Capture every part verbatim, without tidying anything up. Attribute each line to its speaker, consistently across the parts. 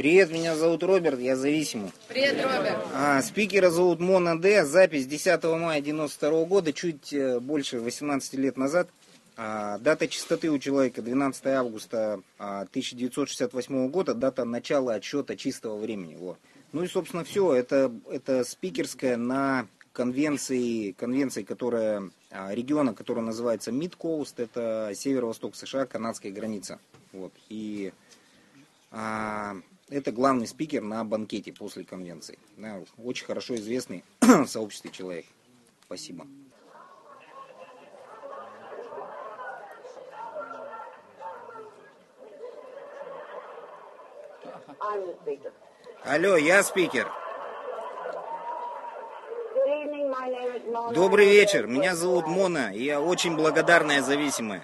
Speaker 1: Привет, меня зовут Роберт, я зависимый.
Speaker 2: Привет, Роберт.
Speaker 1: А, спикера зовут Мона Д. Запись десятого мая девяносто второго года, чуть больше восемнадцати лет назад. А, дата чистоты у человека двенадцатое августа тысяча девятьсот шестьдесят восьмого года, дата начала отсчета чистого времени. Вот. Ну и, собственно, все. Это, это спикерская на конвенции, конвенции, которая, региона, который называется Mid-Coast, это северо-восток США, канадская граница. Вот. И а, это главный спикер на банкете после конвенции. Да, очень хорошо известный в сообществе человек. Спасибо. Алло, я спикер. Добрый вечер, меня зовут Мона, и я очень благодарная зависимая.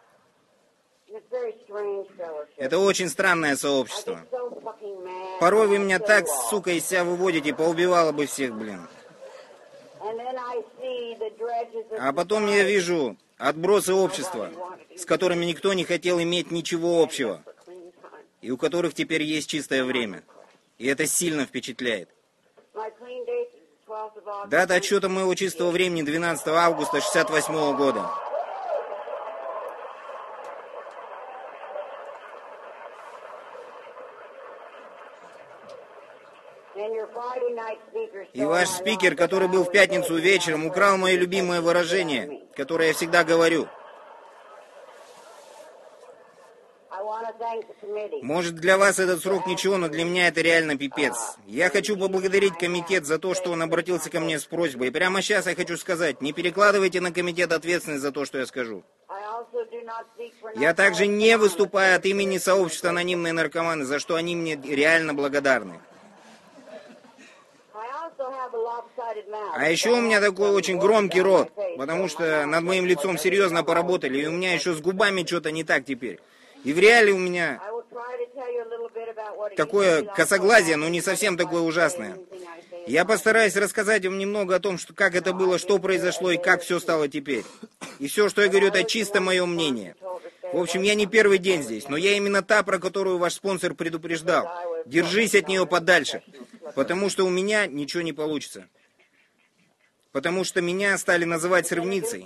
Speaker 1: Это очень странное сообщество. Порой вы меня так, сука, из себя выводите, поубивало бы всех, блин. А потом я вижу отбросы общества, с которыми никто не хотел иметь ничего общего, и у которых теперь есть чистое время. И это сильно впечатляет. Дата отсчета моего чистого времени двенадцатого августа шестьдесят восьмого года. И ваш спикер, который был в пятницу вечером, украл мое любимое выражение, которое я всегда говорю. Может, для вас этот срок ничего, но для меня это реально пипец. Я хочу поблагодарить комитет за то, что он обратился ко мне с просьбой. И прямо сейчас я хочу сказать, не перекладывайте на комитет ответственность за то, что я скажу. Я также не выступаю от имени сообщества анонимные наркоманы, за что они мне реально благодарны. А еще у меня такой очень громкий рот, потому что над моим лицом серьезно поработали, и у меня еще с губами что-то не так теперь. И в реале у меня такое косоглазие, но не совсем такое ужасное. Я постараюсь рассказать вам немного о том, что, как это было, что произошло и как все стало теперь. И все, что я говорю, это чисто мое мнение. В общем, я не первый день здесь, но я именно та, про которую ваш спонсор предупреждал. Держись от нее подальше, потому что у меня ничего не получится. Потому что меня стали называть сорвницей.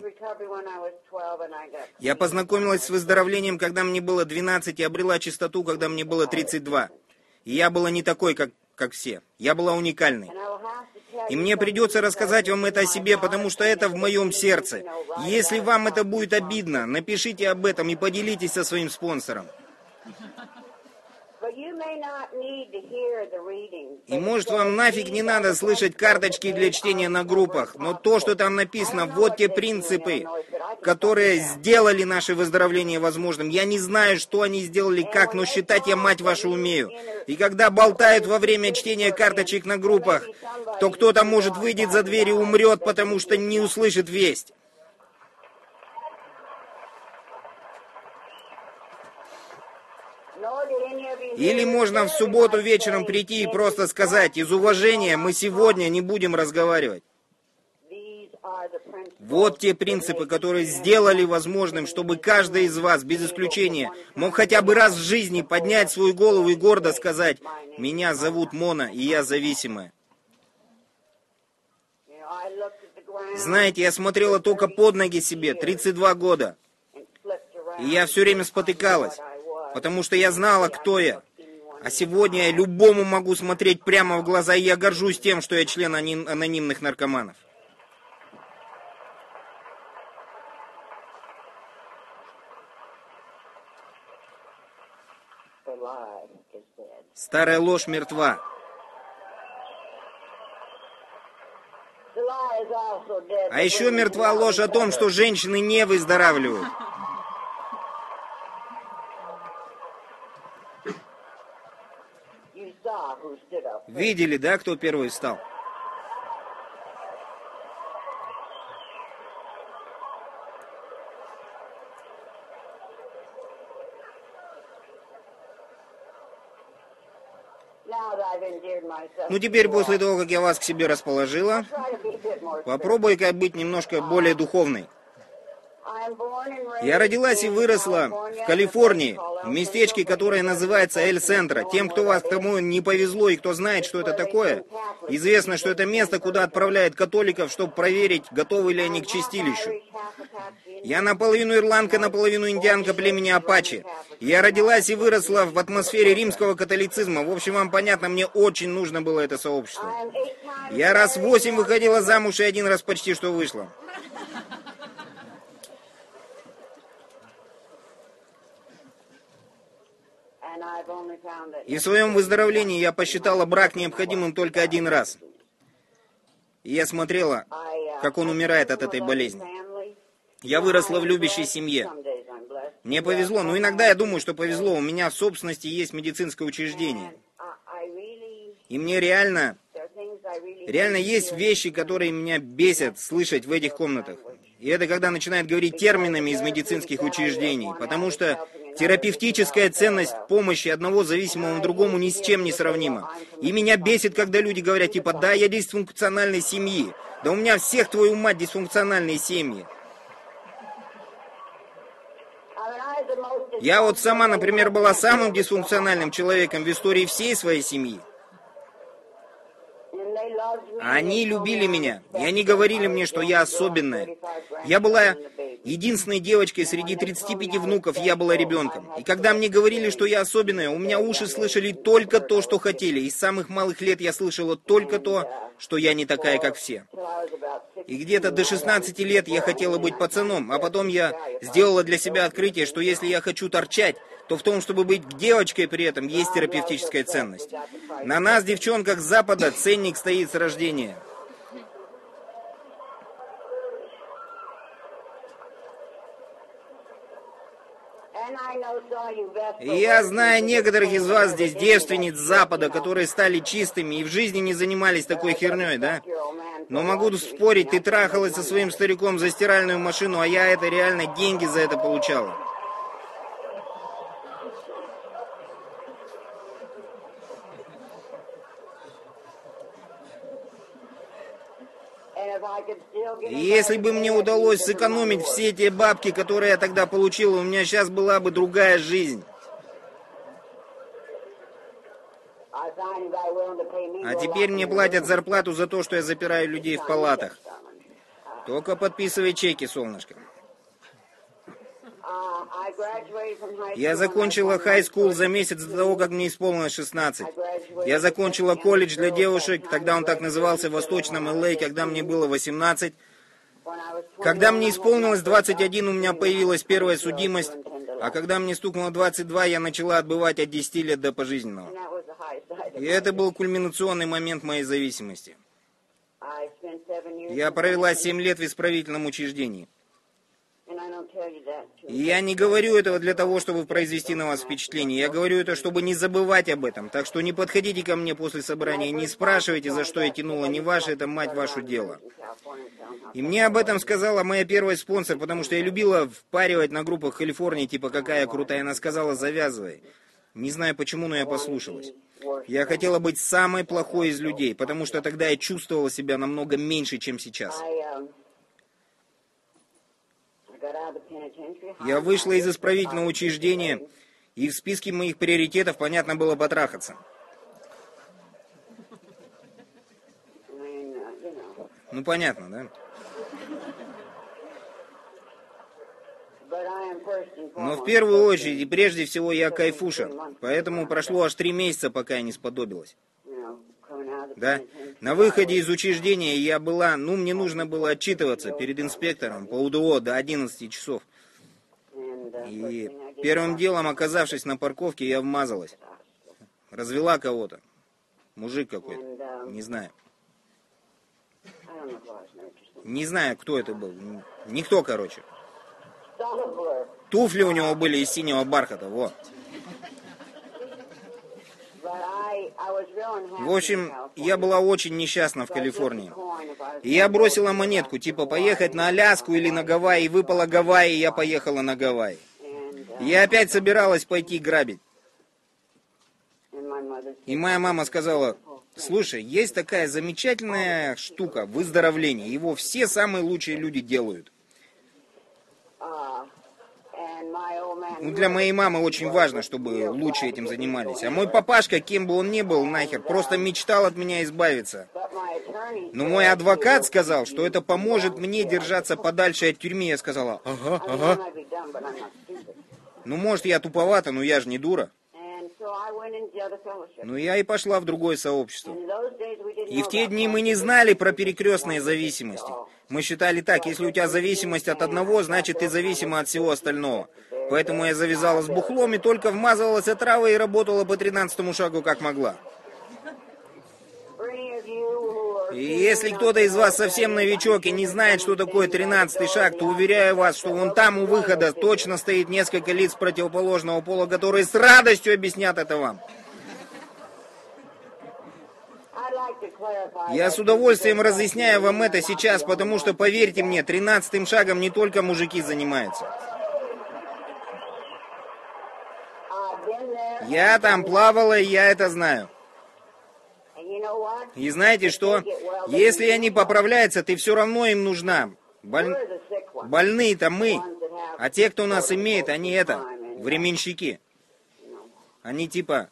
Speaker 1: Я познакомилась с выздоровлением, когда мне было двенадцать, и обрела чистоту, когда мне было тридцать два. И я была не такой, как, как все. Я была уникальной. И мне придется рассказать вам это о себе, потому что это в моем сердце. Если вам это будет обидно, напишите об этом и поделитесь со своим спонсором. И может вам нафиг не надо слышать карточки для чтения на группах, но то, что там написано, вот те принципы, которые сделали наше выздоровление возможным. Я не знаю, что они сделали, как, но считать я, мать вашу, умею. И когда болтают во время чтения карточек на группах, то кто-то, может, выйдет за дверь и умрет, потому что не услышит весть. Или можно в субботу вечером прийти и просто сказать: из уважения мы сегодня не будем разговаривать. Вот те принципы, которые сделали возможным, чтобы каждый из вас, без исключения, мог хотя бы раз в жизни поднять свою голову и гордо сказать: меня зовут Мона, и я зависимая. Знаете, я смотрела только под ноги себе, тридцать два года. И я все время спотыкалась, потому что я знала, кто я. А сегодня я любому могу смотреть прямо в глаза, и я горжусь тем, что я член анонимных наркоманов. Старая ложь мертва. А еще мертва ложь о том, что женщины не выздоравливают. Видели, да, кто первый встал? Ну, теперь, после того, как я вас к себе расположила, попробуй-ка быть немножко более духовной. Я родилась и выросла в Калифорнии, в местечке, которое называется Эль-Сентро. Тем, кто вас кому не повезло и кто знает, что это такое, известно, что это место, куда отправляют католиков, чтобы проверить, готовы ли они к чистилищу. Я наполовину ирландка, наполовину индианка племени Апачи. Я родилась и выросла в атмосфере римского католицизма. В общем, вам понятно, мне очень нужно было это сообщество. Я раз восемь выходила замуж и один раз почти что вышла. И в своем выздоровлении я посчитала брак необходимым только один раз. И я смотрела, как он умирает от этой болезни. Я выросла в любящей семье. Мне повезло, но иногда я думаю, что повезло. У меня в собственности есть медицинское учреждение. И мне реально, реально есть вещи, которые меня бесят слышать в этих комнатах. И это когда начинают говорить терминами из медицинских учреждений. Потому что терапевтическая ценность помощи одного зависимого другому ни с чем не сравнима. И меня бесит, когда люди говорят, типа, да, я дисфункциональной семьи. Да у меня всех, твою мать, дисфункциональные семьи. Я вот сама, например, была самым дисфункциональным человеком в истории всей своей семьи. Они любили меня, и они говорили мне, что я особенная. Я была единственной девочкой среди тридцати пяти внуков, я была ребенком. И когда мне говорили, что я особенная, у меня уши слышали только то, что хотели. И с самых малых лет я слышала только то, что я не такая, как все. И где-то до шестнадцати лет я хотела быть пацаном, а потом я сделала для себя открытие, что если я хочу торчать, то в том, чтобы быть девочкой при этом, есть терапевтическая ценность. На нас, девчонках с Запада, ценник стоит с рождения. И я знаю некоторых из вас здесь, девственниц Запада, которые стали чистыми и в жизни не занимались такой херней, да? Но могу спорить, ты трахалась со своим стариком за стиральную машину, а я это реально деньги за это получала. И если бы мне удалось сэкономить все те бабки, которые я тогда получила, у меня сейчас была бы другая жизнь. А теперь мне платят зарплату за то, что я запираю людей в палатах. Только подписывай чеки, солнышко. Я закончила хай-скул за месяц до того, как мне исполнилось шестнадцать. Я закончила колледж для девушек, тогда он так назывался, в Восточном Эл Эй, когда мне было восемнадцать. Когда мне исполнилось двадцать один, у меня появилась первая судимость, а когда мне стукнуло двадцать два, я начала отбывать от десяти лет до пожизненного. И это был кульминационный момент моей зависимости. Я провела семь лет в исправительном учреждении. И я не говорю этого для того, чтобы произвести на вас впечатление. Я говорю это, чтобы не забывать об этом. Так что не подходите ко мне после собрания, не спрашивайте, за что я тянула. Не ваше, это, мать вашу, дело. И мне об этом сказала моя первая спонсор, потому что я любила впаривать на группах в Калифорнии, типа, какая крутая. Она сказала, завязывай. Не знаю почему, но я послушалась. Я хотела быть самой плохой из людей, потому что тогда я чувствовала себя намного меньше, чем сейчас. Я вышла из исправительного учреждения, и в списке моих приоритетов, понятно, было потрахаться. Ну, понятно, да? Но в первую очередь и прежде всего я кайфуша, поэтому прошло аж три месяца, пока я не сподобилась. Да? На выходе из учреждения я была, ну, мне нужно было отчитываться перед инспектором по У Д О до одиннадцати часов. И первым делом, оказавшись на парковке, я вмазалась. Развела кого-то. Мужик какой-то. Не знаю. Не знаю, кто это был. Никто, короче. Туфли у него были из синего бархата. Вот. В общем, я была очень несчастна в Калифорнии. И я бросила монетку, типа поехать на Аляску или на Гавайи. Выпала Гавайи, и я поехала на Гавайи. Я опять собиралась пойти грабить. И моя мама сказала, слушай, есть такая замечательная штука, выздоровление. Его все самые лучшие люди делают. Ну, для моей мамы очень важно, чтобы лучше этим занимались. А мой папашка, кем бы он ни был, нахер, просто мечтал от меня избавиться. Но мой адвокат сказал, что это поможет мне держаться подальше от тюрьмы. Я сказала, ага, ага. Ну, может, я туповата, но я же не дура. Ну, я и пошла в другое сообщество. И в те дни мы не знали про перекрестные зависимости. Мы считали так, если у тебя зависимость от одного, значит ты зависима от всего остального. Поэтому я завязала с бухлом и только вмазывалась от травы и работала по тринадцатому шагу как могла. И если кто-то из вас совсем новичок и не знает, что такое тринадцатый шаг, то уверяю вас, что вон там у выхода точно стоит несколько лиц противоположного пола, которые с радостью объяснят это вам. Я с удовольствием разъясняю вам это сейчас, потому что, поверьте мне, тринадцатым шагом не только мужики занимаются. Я там плавала, и я это знаю. И знаете что? Если они поправляются, ты все равно им нужна. Боль... Больные-то мы. А те, кто нас имеет, они это, временщики. Они типа...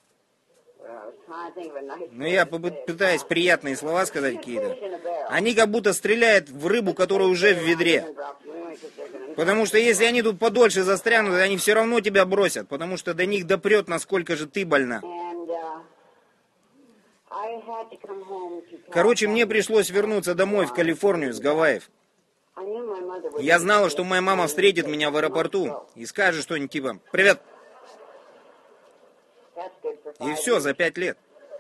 Speaker 1: Ну, я пытаюсь приятные слова сказать какие-то. Они как будто стреляют в рыбу, которая уже в ведре. Потому что если они тут подольше застрянут, они все равно тебя бросят. Потому что до них допрет, насколько же ты больна. Короче, мне пришлось вернуться домой в Калифорнию с Гавайев. Я знала, что моя мама встретит меня в аэропорту и скажет что-нибудь типа «Привет». И все, за пять лет.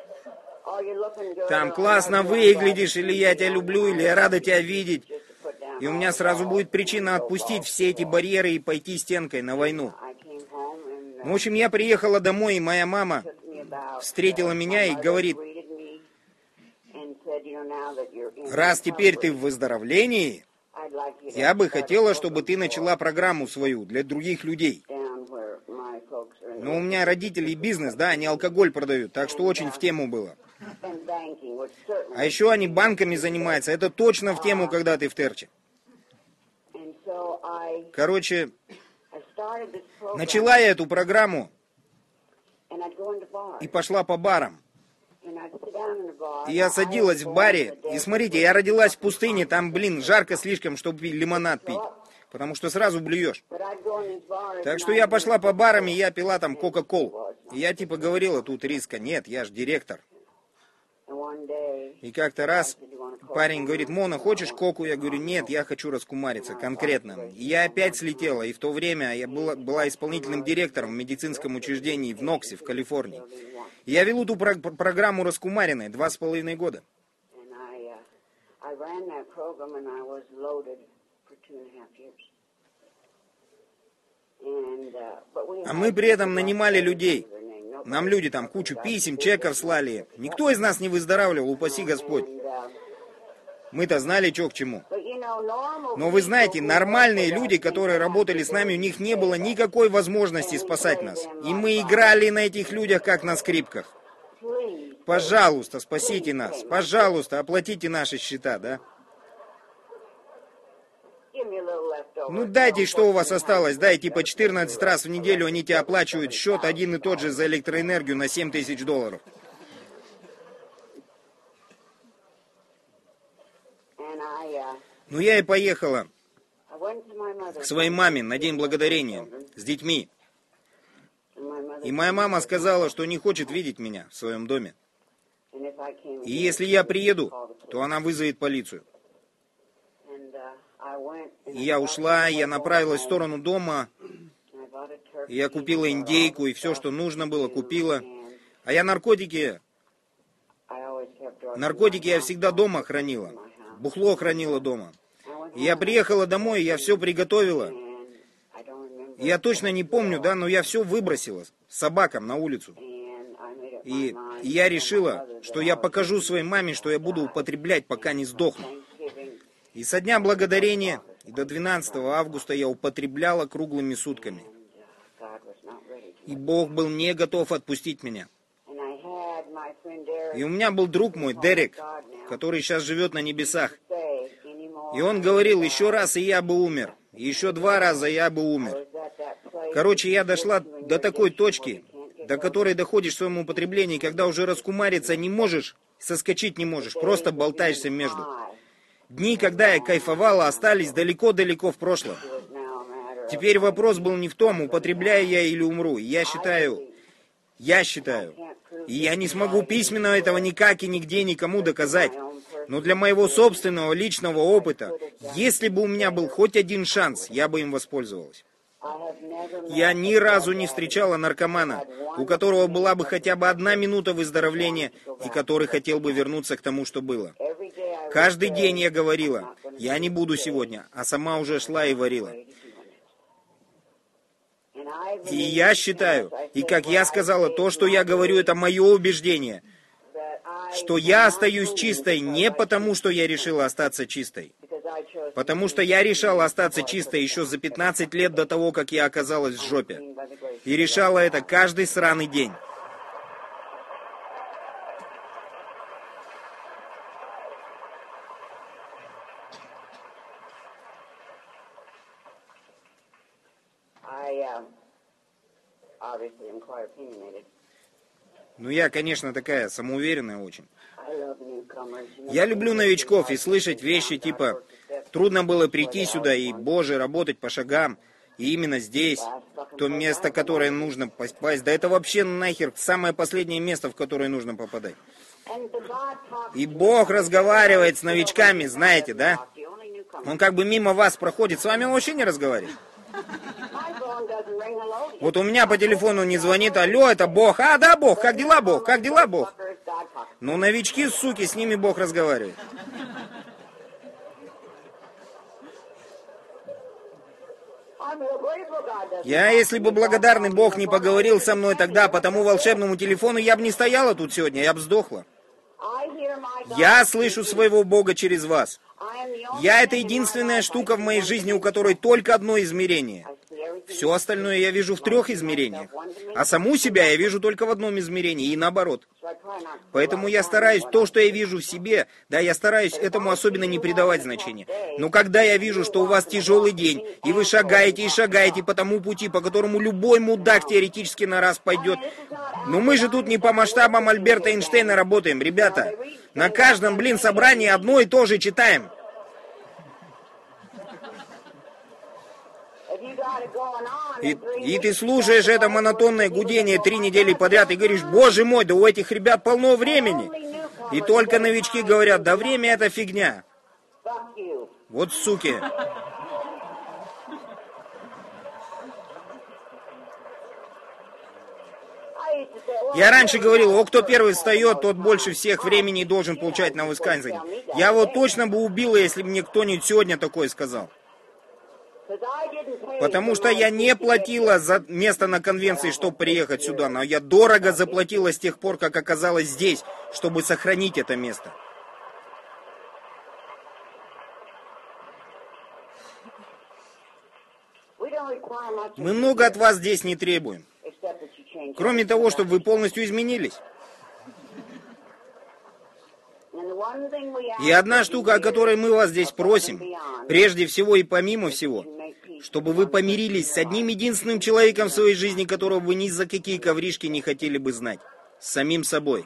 Speaker 1: Там классно выглядишь, или я тебя люблю, или я рада тебя видеть. И у меня сразу будет причина отпустить все эти барьеры и пойти стенкой на войну. В общем, я приехала домой, и моя мама встретила меня и говорит: раз теперь ты в выздоровлении, я бы хотела, чтобы ты начала программу свою для других людей. Но у меня родители и бизнес, да, они алкоголь продают, так что очень в тему было. А еще они банками занимаются, это точно в тему, когда ты в терче. Короче, начала я эту программу и пошла по барам. И я садилась в баре, и смотрите, я родилась в пустыне, там, блин, жарко слишком, чтобы лимонад пить, потому что сразу блюешь. Так что я пошла по барам, и я пила там кока-колу. И я типа говорила, тут риска нет, я ж директор. И как-то раз парень говорит: Мона, хочешь коку? Я говорю: нет, я хочу раскумариться, конкретно. И я опять слетела, и в то время я была, была исполнительным директором в медицинском учреждении в Ноксе, в Калифорнии. И я вел эту про- программу раскумаренной два с половиной года. А мы при этом нанимали людей. Нам люди там кучу писем, чеков слали. Никто из нас не выздоравливал, упаси Господь. Мы-то знали, что к чему. Но вы знаете, нормальные люди, которые работали с нами, у них не было никакой возможности спасать нас. И мы играли на этих людях, как на скрипках. Пожалуйста, спасите нас. Пожалуйста, оплатите наши счета, да? Ну дайте, что у вас осталось, дайте по четырнадцать раз в неделю они тебе оплачивают счет один и тот же за электроэнергию на семь тысяч долларов. Ну я и поехала к своей маме на День Благодарения с детьми. И моя мама сказала, что не хочет видеть меня в своем доме. И если я приеду, то она вызовет полицию. И я ушла, я направилась в сторону дома, и я купила индейку, и все, что нужно было, купила. А я наркотики, наркотики я всегда дома хранила, бухло хранила дома. И я приехала домой, и я все приготовила. И я точно не помню, да, но я все выбросила собакам на улицу. И, и я решила, что я покажу своей маме, что я буду употреблять, пока не сдохну. И со дня благодарения и до двенадцатого августа я употребляла круглыми сутками. И Бог был не готов отпустить меня. И у меня был друг мой, Дерек, который сейчас живет на небесах. И он говорил: еще раз, и я бы умер. И еще два раза я бы умер. Короче, я дошла до такой точки, до которой доходишь в своем употреблении, когда уже раскумариться не можешь, соскочить не можешь, просто болтаешься между. Дни, когда я кайфовала, остались далеко-далеко в прошлом. Теперь вопрос был не в том, употребляю я или умру. Я считаю, я считаю, и я не смогу письменно этого никак и нигде никому доказать. Но для моего собственного личного опыта, если бы у меня был хоть один шанс, я бы им воспользовалась. Я ни разу не встречала наркомана, у которого была бы хотя бы одна минута выздоровления и который хотел бы вернуться к тому, что было. Каждый день я говорила, я не буду сегодня, а сама уже шла и варила. И я считаю, и как я сказала, то, что я говорю, это мое убеждение, что я остаюсь чистой не потому, что я решила остаться чистой, потому что я решала остаться чистой еще за пятнадцать лет до того, как я оказалась в жопе. И решала это каждый сраный день. Ну, я, конечно, такая самоуверенная очень. Я люблю новичков и слышать вещи типа «трудно было прийти сюда и, боже, работать по шагам, и именно здесь, то место, которое нужно попасть». Да это вообще нахер самое последнее место, в которое нужно попадать. И Бог разговаривает с новичками, знаете, да? Он как бы мимо вас проходит, с вами он вообще не разговаривает. Вот у меня по телефону не звонит, алло, это Бог. А, да, Бог, как дела, Бог, как дела, Бог? Ну, новички, суки, с ними Бог разговаривает. Я, если бы благодарный Бог не поговорил со мной тогда по тому волшебному телефону, я бы не стояла тут сегодня, я бы сдохла. Я слышу своего Бога через вас. Я — это единственная штука в моей жизни, у которой только одно измерение. Все остальное я вижу в трех измерениях. А саму себя я вижу только в одном измерении, и наоборот. Поэтому я стараюсь то, что я вижу в себе, да, я стараюсь этому особенно не придавать значения. Но когда я вижу, что у вас тяжелый день, и вы шагаете и шагаете по тому пути, по которому любой мудак теоретически на раз пойдет, но мы же тут не по масштабам Альберта Эйнштейна работаем, ребята. На каждом, блин, собрании одно и то же читаем. И, и ты слушаешь это монотонное гудение три недели подряд и говоришь, боже мой, да у этих ребят полно времени. И только новички говорят, да время это фигня. Вот суки. Я раньше говорил, о, кто первый встает, тот больше всех времени должен получать на высказывание. Я вот точно бы убила, если бы мне кто-нибудь сегодня такое сказал. Потому что я не платила за место на конвенции, чтобы приехать сюда, но я дорого заплатила с тех пор, как оказалась здесь, чтобы сохранить это место. Мы много от вас здесь не требуем, кроме того, чтобы вы полностью изменились. И одна штука, о которой мы вас здесь просим, прежде всего и помимо всего, чтобы вы помирились с одним единственным человеком в своей жизни, которого вы ни за какие ковришки не хотели бы знать, с самим собой.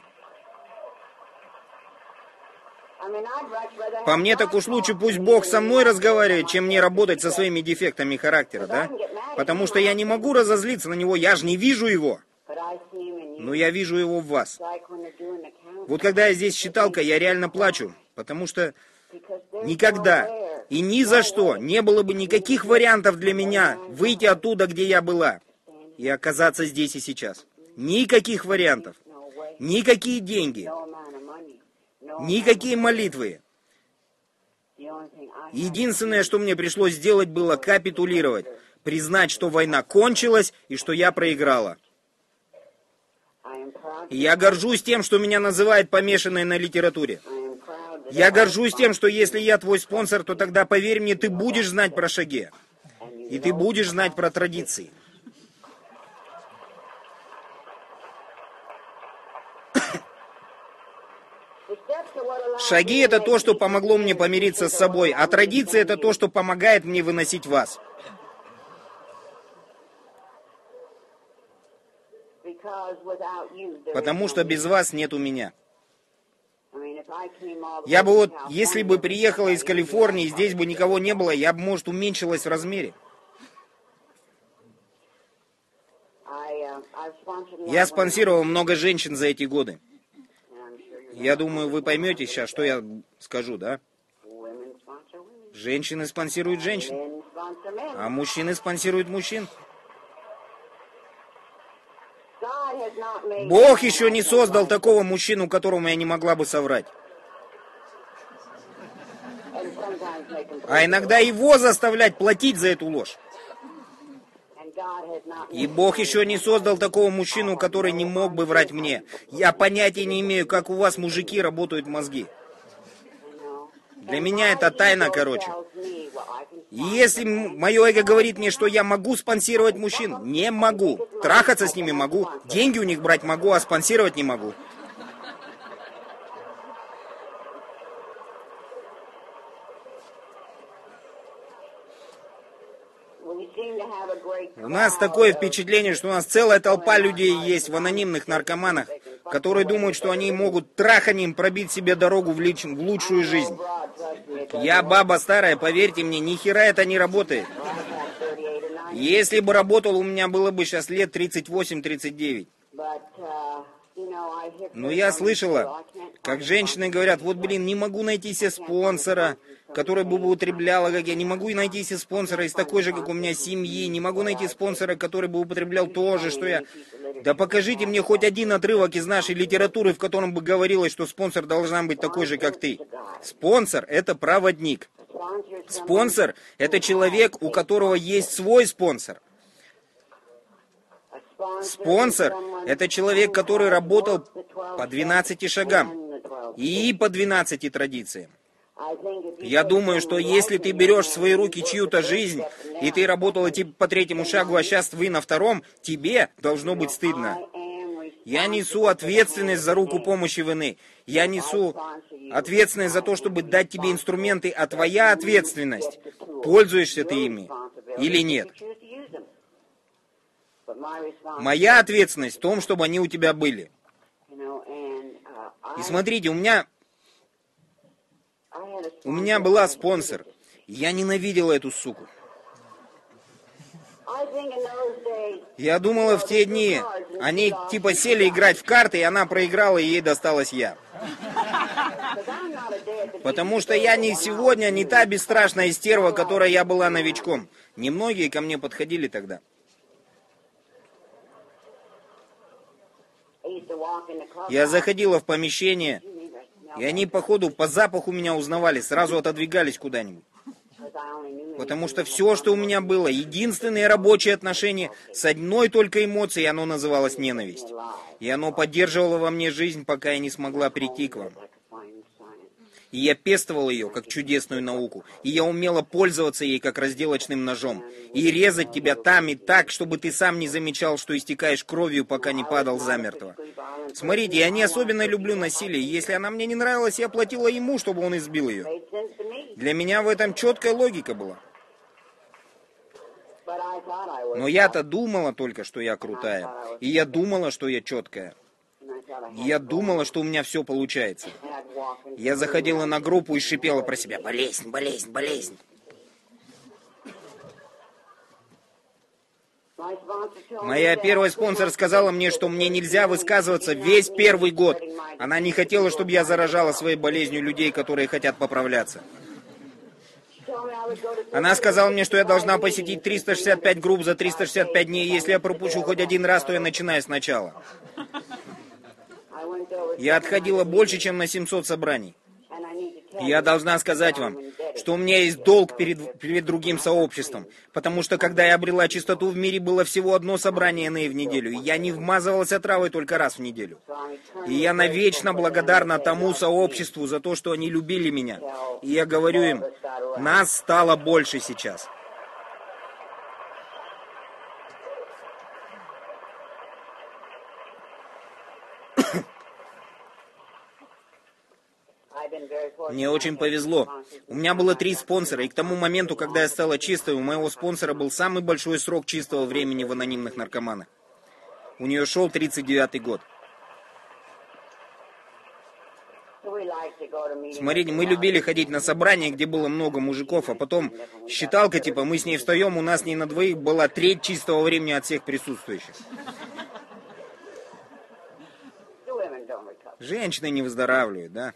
Speaker 1: По мне так уж лучше пусть Бог со мной разговаривает, чем мне работать со своими дефектами характера, да? Потому что я не могу разозлиться на него, я же не вижу его. Но я вижу его в вас. Вот когда я здесь считалка, я реально плачу, потому что никогда и ни за что не было бы никаких вариантов для меня выйти оттуда, где я была, и оказаться здесь и сейчас. Никаких вариантов. Никакие деньги. Никакие молитвы. Единственное, что мне пришлось сделать, было капитулировать, признать, что война кончилась и что я проиграла. И я горжусь тем, что меня называют помешанной на литературе. Я горжусь тем, что если я твой спонсор, то тогда, поверь мне, ты будешь знать про шаги. И ты будешь знать про традиции. Шаги — это то, что помогло мне помириться с собой, а традиции — это то, что помогает мне выносить вас. Потому что без вас нет у меня. Я бы вот, если бы приехала из Калифорнии, здесь бы никого не было, я бы, может, уменьшилась в размере. Я спонсировал много женщин за эти годы. Я думаю, вы поймете сейчас, что я скажу, да? Женщины спонсируют женщин, а мужчины спонсируют мужчин. Бог еще не создал такого мужчину, которому я не могла бы соврать. А иногда его заставлять платить за эту ложь. И Бог еще не создал такого мужчину, который не мог бы врать мне. Я понятия не имею, как у вас, мужики, работают мозги. Для меня это тайна, короче. И если мое эго говорит мне, что я могу спонсировать мужчин, не могу. Трахаться с ними могу, деньги у них брать могу, а спонсировать не могу. У нас такое впечатление, что у нас целая толпа людей есть в анонимных наркоманах, которые думают, что они могут траханием пробить себе дорогу в, лич... в лучшую жизнь. Я баба старая, поверьте мне, ни хера это не работает. Если бы работал, у меня было бы сейчас лет тридцать восемь тридцать девять. Но я слышала, как женщины говорят, вот, блин, не могу найти себе спонсора, который бы употреблял, как я, не могу найти себе спонсора из такой же, как у меня, семьи, не могу найти спонсора, который бы употреблял то же, что я. Да покажите мне хоть один отрывок из нашей литературы, в котором бы говорилось, что спонсор должна быть такой же, как ты. Спонсор – это проводник. Спонсор – это человек, у которого есть свой спонсор. Спонсор – это человек, который работал по двенадцати шагам и по двенадцати традициям. Я думаю, что если ты берешь в свои руки чью-то жизнь, и ты работала типа по третьему шагу, а сейчас вы на втором, тебе должно быть стыдно. Я несу ответственность за руку помощи вины. Я несу ответственность за то, чтобы дать тебе инструменты, а твоя ответственность, пользуешься ты ими или нет. Моя ответственность в том, чтобы они у тебя были. И смотрите, у меня, у меня была спонсор. Я ненавидела эту суку. Я думала в те дни, они типа сели играть в карты, и она проиграла, и ей досталась я. Потому что я не сегодня, не та бесстрашная стерва, которой я была новичком. Немногие ко мне подходили тогда. Я заходила в помещение, и они, походу, по запаху меня узнавали, сразу отодвигались куда-нибудь. Потому что все, что у меня было, единственные рабочие отношения с одной только эмоцией, оно называлось ненависть. И оно поддерживало во мне жизнь, пока я не смогла прийти к вам. И я пестовал ее, как чудесную науку. И я умела пользоваться ей, как разделочным ножом. И резать тебя там и так, чтобы ты сам не замечал, что истекаешь кровью, пока не падал замертво. Смотрите, я не особенно люблю насилие. Если она мне не нравилась, я платила ему, чтобы он избил ее. Для меня в этом четкая логика была. Но я-то думала только, что я крутая. И я думала, что я четкая. И я думала, что у меня все получается. Я заходила на группу и шипела про себя: болезнь, болезнь, болезнь. Моя первая спонсор сказала мне, что мне нельзя высказываться весь первый год. Она не хотела, чтобы я заражала своей болезнью людей, которые хотят поправляться. Она сказала мне, что я должна посетить триста шестьдесят пять групп за триста шестьдесят пять дней. Если я пропущу хоть один раз, то я начинаю сначала. Я отходила больше, чем на семьсот собраний. И я должна сказать вам, что у меня есть долг перед, перед другим сообществом. Потому что, когда я обрела чистоту в мире, было всего одно собрание эн эй в неделю. И я не вмазывалась отравой только раз в неделю. И я навечно благодарна тому сообществу за то, что они любили меня. И я говорю им, нас стало больше сейчас. Мне очень повезло. У меня было три спонсора, и к тому моменту, когда я стала чистой, у моего спонсора был самый большой срок чистого времени в анонимных наркоманах. У нее шел тридцать девятый год. Смотрите, мы любили ходить на собрания, где было много мужиков, а потом считалка, типа, мы с ней встаем, у нас с ней на двоих была треть чистого времени от всех присутствующих. Женщины не выздоравливают, да?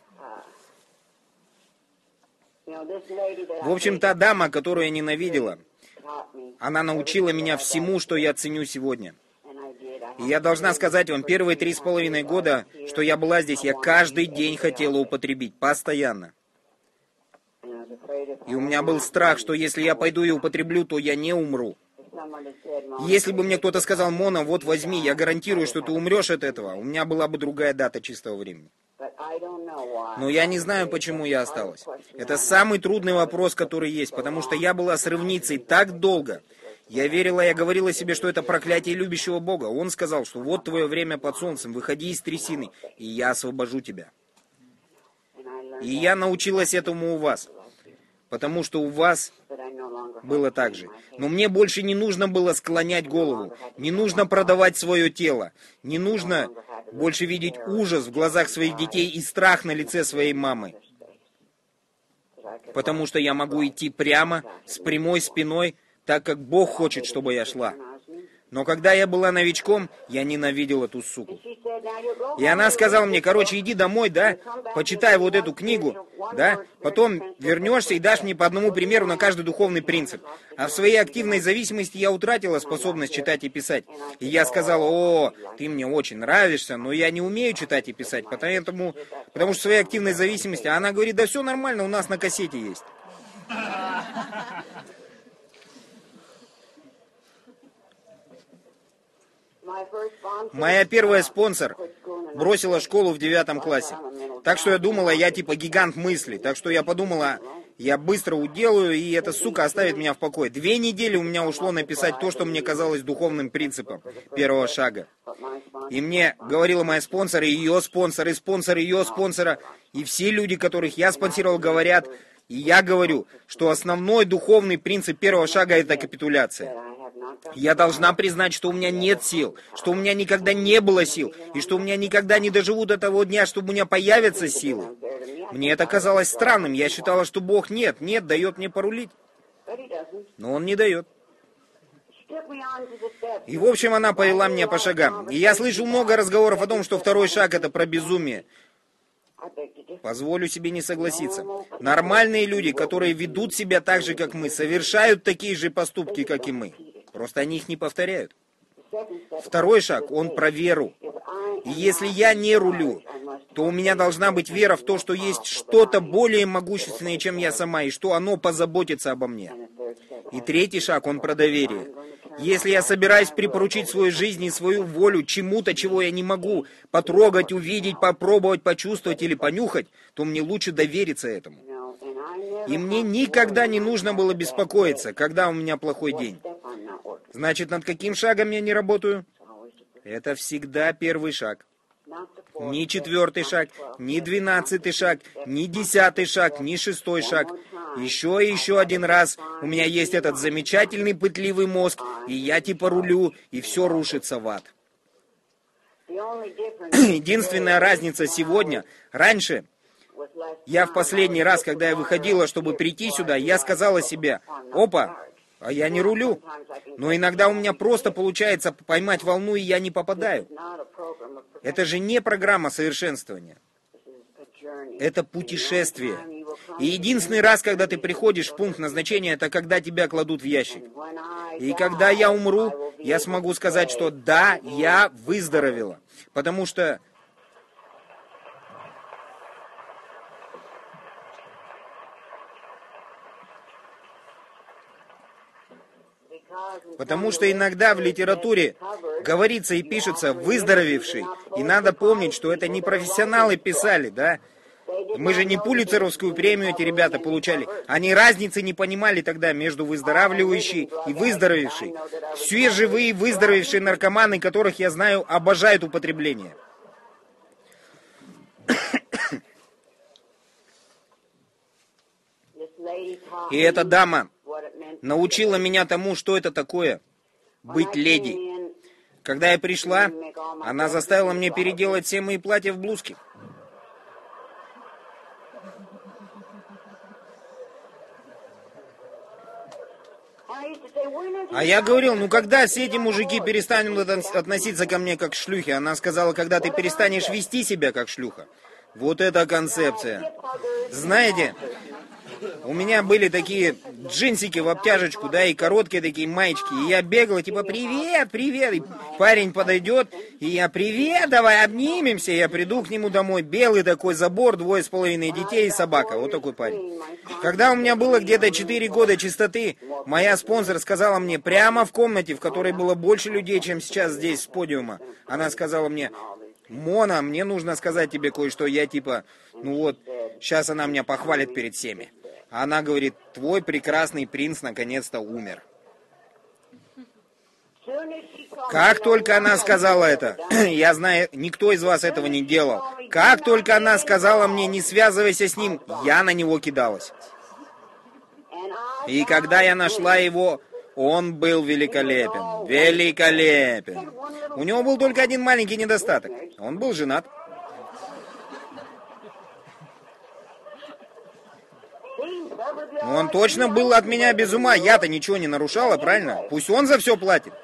Speaker 1: В общем, та дама, которую я ненавидела, она научила меня всему, что я ценю сегодня. И я должна сказать вам, первые три с половиной года, что я была здесь, я каждый день хотела употребить, постоянно. И у меня был страх, что если я пойду и употреблю, то я не умру. Если бы мне кто-то сказал: Мона, вот возьми, я гарантирую, что ты умрешь от этого, у меня была бы другая дата чистого времени. Но я не знаю, почему я осталась. Это самый трудный вопрос, который есть, потому что я была срывницей так долго. Я верила, я говорила себе, что это проклятие любящего Бога. Он сказал, что вот твое время под солнцем, выходи из трясины, и я освобожу тебя. И я научилась этому у вас, потому что у вас было так же. Но мне больше не нужно было склонять голову, не нужно продавать свое тело, не нужно больше видеть ужас в глазах своих детей и страх на лице своей мамы. Потому что я могу идти прямо, с прямой спиной, так как Бог хочет, чтобы я шла. Но когда я была новичком, я ненавидела ту суку. И она сказала мне: короче, иди домой, да, почитай вот эту книгу, да, потом вернешься и дашь мне по одному примеру на каждый духовный принцип. А в своей активной зависимости я утратила способность читать и писать. И я сказала: о, ты мне очень нравишься, но я не умею читать и писать, потому, потому что в своей активной зависимости. А она говорит: да все нормально, у нас на кассете есть. Моя первая спонсор бросила школу в девятом классе. Так что я думала, я типа гигант мысли. Так что я подумала, я быстро уделаю, и эта сука оставит меня в покое. Две недели у меня ушло написать то, что мне казалось духовным принципом первого шага. И мне говорила моя спонсор, и ее спонсор, и спонсор ее спонсора, и все люди, которых я спонсировал, говорят, и я говорю, что основной духовный принцип первого шага — это капитуляция. Я должна признать, что у меня нет сил, что у меня никогда не было сил, и что у меня никогда не доживу до того дня, чтобы у меня появятся силы. Мне это казалось странным, я считала, что Бог нет, нет, дает мне порулить. Но Он не дает. И в общем она повела меня по шагам. И я слышу много разговоров о том, что второй шаг — это про безумие. Позволю себе не согласиться. Нормальные люди, которые ведут себя так же, как мы, совершают такие же поступки, как и мы. Просто они их не повторяют. Второй шаг, он про веру. И если я не рулю, то у меня должна быть вера в то, что есть что-то более могущественное, чем я сама, и что оно позаботится обо мне. И третий шаг, он про доверие. Если я собираюсь припоручить свою жизнь и свою волю чему-то, чего я не могу потрогать, увидеть, попробовать, почувствовать или понюхать, то мне лучше довериться этому. И мне никогда не нужно было беспокоиться, когда у меня плохой день. Значит, над каким шагом я не работаю? Это всегда первый шаг. Ни четвертый шаг, ни двенадцатый шаг, ни десятый шаг, ни шестой шаг. Еще и еще один раз у меня есть этот замечательный пытливый мозг, и я типа рулю, и все рушится в ад. Единственная разница сегодня, раньше, я в последний раз, когда я выходила, чтобы прийти сюда, я сказала себе: опа, а я не рулю. Но иногда у меня просто получается поймать волну, и я не попадаю. Это же не программа совершенствования. Это путешествие. И единственный раз, когда ты приходишь в пункт назначения, это когда тебя кладут в ящик. И когда я умру, я смогу сказать, что да, я выздоровела. Потому что Потому что иногда в литературе говорится и пишется «выздоровевший». И надо помнить, что это не профессионалы писали, да? Мы же не Пулитцеровскую премию эти ребята получали. Они разницы не понимали тогда между выздоравливающей и выздоровевшей. Все живые выздоровевшие наркоманы, которых я знаю, обожают употребление. И эта дама научила меня тому, что это такое быть леди. Когда я пришла, она заставила меня переделать все мои платья в блузки. А я говорил, ну когда все эти мужики перестанут относиться ко мне как к шлюхе? Она сказала, когда ты перестанешь вести себя как шлюха. Вот это концепция. Знаете, у меня были такие джинсики в обтяжечку, да, и короткие такие маечки. И я бегал, типа, привет, привет. И парень подойдет, и я, привет, давай обнимемся. И я приду к нему домой, белый такой забор, двое с половиной детей и собака. Вот такой парень. Когда у меня было где-то четыре года чистоты, моя спонсор сказала мне, прямо в комнате, в которой было больше людей, чем сейчас здесь с подиума, она сказала мне, Мона, мне нужно сказать тебе кое-что. Я типа, ну вот, сейчас она меня похвалит перед всеми. Она говорит, твой прекрасный принц наконец-то умер. Как только она сказала это, я знаю, никто из вас этого не делал. Как только она сказала мне, не связывайся с ним, я на него кидалась. И когда я нашла его, он был великолепен. Великолепен. У него был только один маленький недостаток. Он был женат. Ну, он точно был от меня без ума. Я-то ничего не нарушала, правильно? Пусть он за все платит.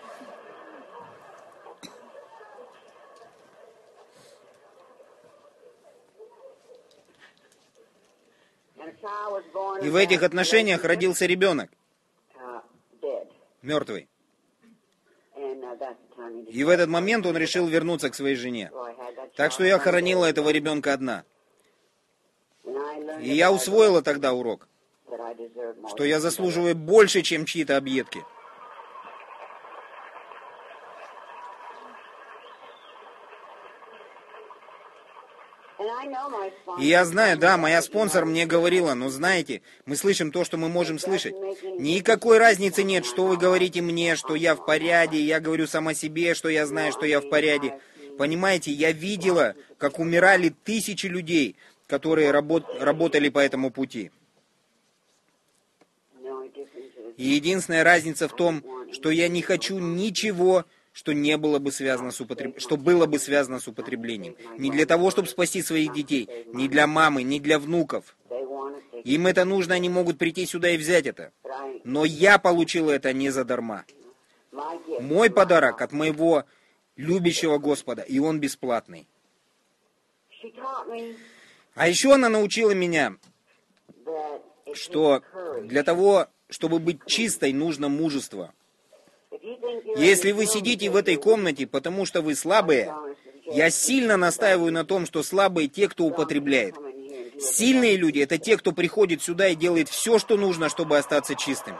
Speaker 1: И в этих отношениях родился ребенок. Мертвый. И в этот момент он решил вернуться к своей жене. Так что я хоронила этого ребенка одна. И я усвоила тогда урок, что я заслуживаю больше, чем чьи-то объедки. И я знаю, да, моя спонсор мне говорила, но знаете, мы слышим то, что мы можем слышать. Никакой разницы нет, что вы говорите мне, что я в порядке, я говорю сама себе, что я знаю, что я в порядке. Понимаете, я видела, как умирали тысячи людей, которые работ, работали по этому пути. И единственная разница в том, что я не хочу ничего, что не было бы связано с употреб... что было бы связано с употреблением. Не для того, чтобы спасти своих детей, не для мамы, не для внуков. Им это нужно, они могут прийти сюда и взять это. Но я получил это не задарма. Мой подарок от моего любящего Господа, и он бесплатный. А еще она научила меня, что для того, чтобы быть чистой, нужно мужество. Если вы сидите в этой комнате, потому что вы слабые, я сильно настаиваю на том, что слабые те, кто употребляет. Сильные люди — это те, кто приходит сюда и делает все, что нужно, чтобы остаться чистым.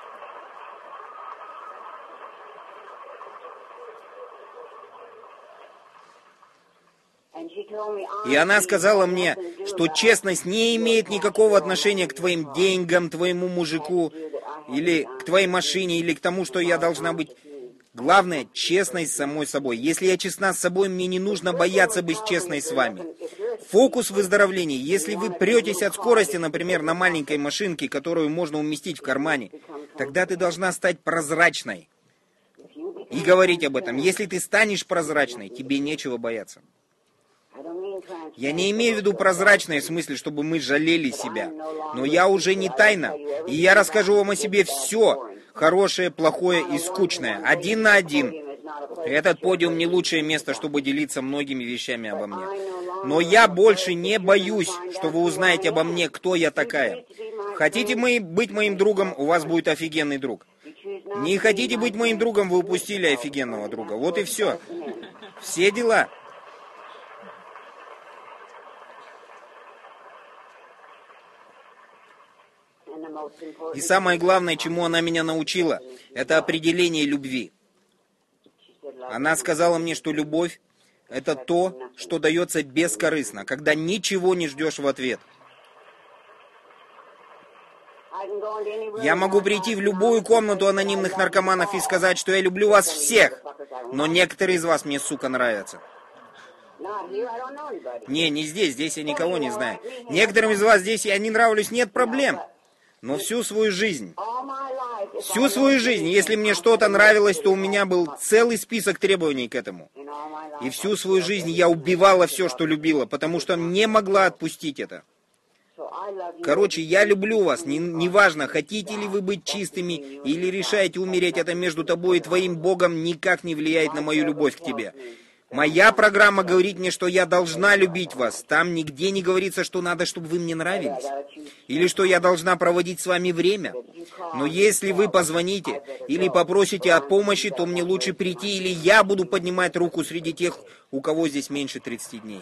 Speaker 1: И она сказала мне, что честность не имеет никакого отношения к твоим деньгам, твоему мужику, или к твоей машине, или к тому, что я должна быть. Главное — честность с самой собой. Если я честна с собой, мне не нужно бояться быть честной с вами. Фокус в выздоровлении. Если вы претесь от скорости, например, на маленькой машинке, которую можно уместить в кармане, тогда ты должна стать прозрачной. И говорить об этом. Если ты станешь прозрачной, тебе нечего бояться. Я не имею в виду прозрачное в смысле, чтобы мы жалели себя. Но я уже не тайна. И я расскажу вам о себе все. Хорошее, плохое и скучное. Один на один. Этот подиум не лучшее место, чтобы делиться многими вещами обо мне. Но я больше не боюсь, что вы узнаете обо мне, кто я такая. Хотите мы быть моим другом, у вас будет офигенный друг. Не хотите быть моим другом, вы упустили офигенного друга. Вот и все. Все дела. И самое главное, чему она меня научила, это определение любви. Она сказала мне, что любовь — это то, что дается бескорыстно, когда ничего не ждешь в ответ. Я могу прийти в любую комнату анонимных наркоманов и сказать, что я люблю вас всех, но некоторые из вас мне, сука, нравятся. Не, не здесь, здесь я никого не знаю. Некоторым из вас здесь я не нравлюсь, нет проблем. Но всю свою жизнь Всю свою жизнь, если мне что-то нравилось, то у меня был целый список требований к этому. И всю свою жизнь я убивала все, что любила, потому что не могла отпустить это. Короче, я люблю вас, неважно, не хотите ли вы быть чистыми или решаете умереть, это между тобой и твоим Богом никак не влияет на мою любовь к тебе. Моя программа говорит мне, что я должна любить вас. Там нигде не говорится, что надо, чтобы вы мне нравились. Или что я должна проводить с вами время. Но если вы позвоните или попросите о помощи, то мне лучше прийти, или я буду поднимать руку среди тех, у кого здесь меньше тридцати дней.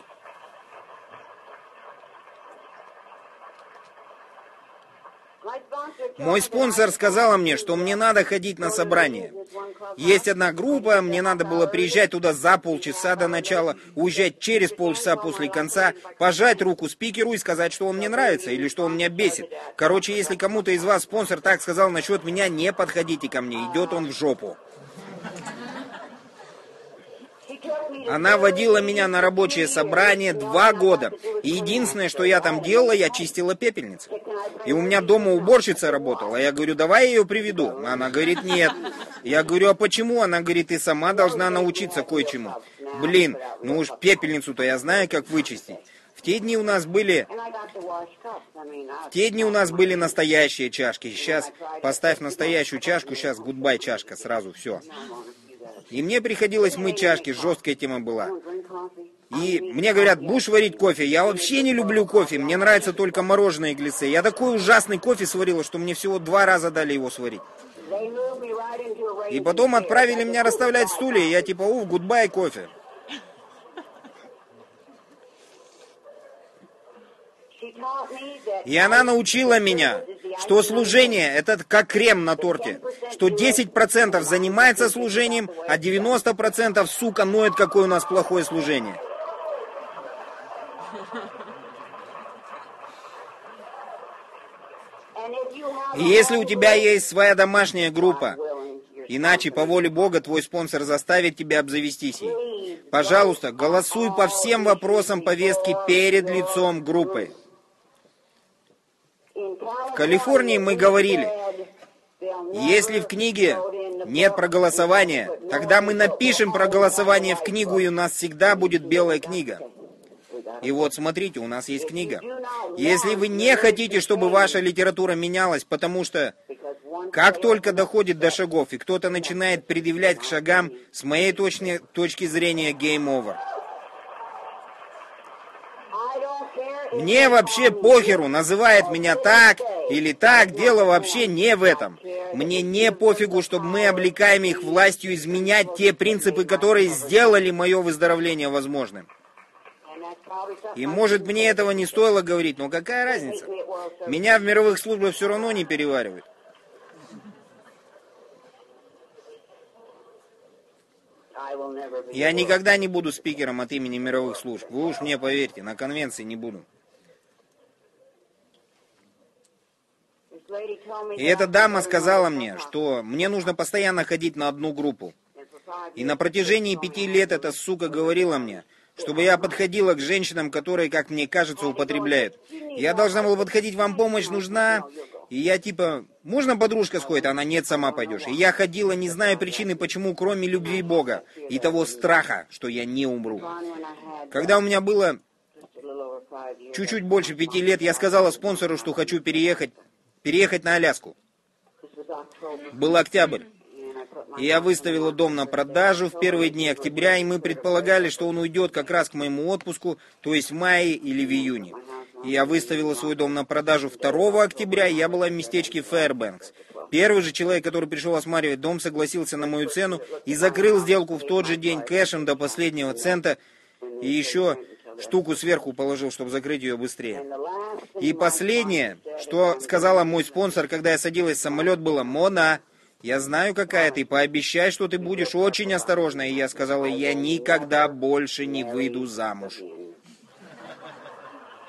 Speaker 1: Мой спонсор сказала мне, что мне надо ходить на собрания. Есть одна группа, мне надо было приезжать туда за полчаса до начала, уезжать через полчаса после конца, пожать руку спикеру и сказать, что он мне нравится или что он меня бесит. Короче, если кому-то из вас спонсор так сказал насчет меня, не подходите ко мне, идет он в жопу. Она водила меня на рабочее собрание два года. И единственное, что я там делала, я чистила пепельницы. И у меня дома уборщица работала. Я говорю, давай я ее приведу. Она говорит, нет. Я говорю, а почему? Она говорит, ты сама должна научиться кое-чему. Блин, ну уж пепельницу-то я знаю, как вычистить. В те дни у нас были... В те дни у нас были настоящие чашки. Сейчас поставь настоящую чашку, сейчас гудбай чашка, сразу все. И мне приходилось мыть чашки, жесткая тема была. И мне говорят, будешь варить кофе? Я вообще не люблю кофе, мне нравится только мороженое и глиссе. Я такой ужасный кофе сварила, что мне всего два раза дали его сварить. И потом отправили меня расставлять стулья, и я типа, уф, гудбай кофе. И она научила меня, что служение — это как крем на торте, что десять процентов занимается служением, а девяносто процентов, сука, ноет, какое у нас плохое служение. И если у тебя есть своя домашняя группа, иначе по воле Бога твой спонсор заставит тебя обзавестись ей, пожалуйста, голосуй по всем вопросам повестки перед лицом группы. В Калифорнии мы говорили, если в книге нет проголосования, тогда мы напишем проголосование в книгу, и у нас всегда будет белая книга. И вот смотрите, у нас есть книга. Если вы не хотите, чтобы ваша литература менялась, потому что как только доходит до шагов, и кто-то начинает предъявлять к шагам, с моей точки, точки зрения, game over. Мне вообще похеру, называет меня так или так, дело вообще не в этом. Мне не пофигу, чтобы мы облекаем их властью изменять те принципы, которые сделали мое выздоровление возможным. И может мне этого не стоило говорить, но какая разница? Меня в мировых службах все равно не переваривают. Я никогда не буду спикером от имени мировых служб. Вы уж мне поверьте, на конвенции не буду. И эта дама сказала мне, что мне нужно постоянно ходить на одну группу. И на протяжении пяти лет эта сука говорила мне, чтобы я подходила к женщинам, которые, как мне кажется, употребляют. Я должна была подходить, вам помощь нужна? И я типа, можно подружка сходит? Она, нет, сама пойдешь. И я ходила, не зная причины, почему, кроме любви Бога и того страха, что я не умру. Когда у меня было чуть-чуть больше пяти лет, я сказала спонсору, что хочу переехать, переехать на Аляску. Был октябрь. И я выставила дом на продажу в первые дни октября, и мы предполагали, что он уйдет как раз к моему отпуску, то есть в мае или в июне. И я выставила свой дом на продажу второго октября, и я была в местечке Фэрбэнкс. Первый же человек, который пришел осматривать дом, согласился на мою цену и закрыл сделку в тот же день кэшем до последнего цента, и еще штуку сверху положил, чтобы закрыть ее быстрее. И последнее, что сказала мой спонсор, когда я садилась в самолет, было: «Мона, я знаю, какая ты, пообещай, что ты будешь очень осторожна». И я сказала: «Я никогда больше не выйду замуж».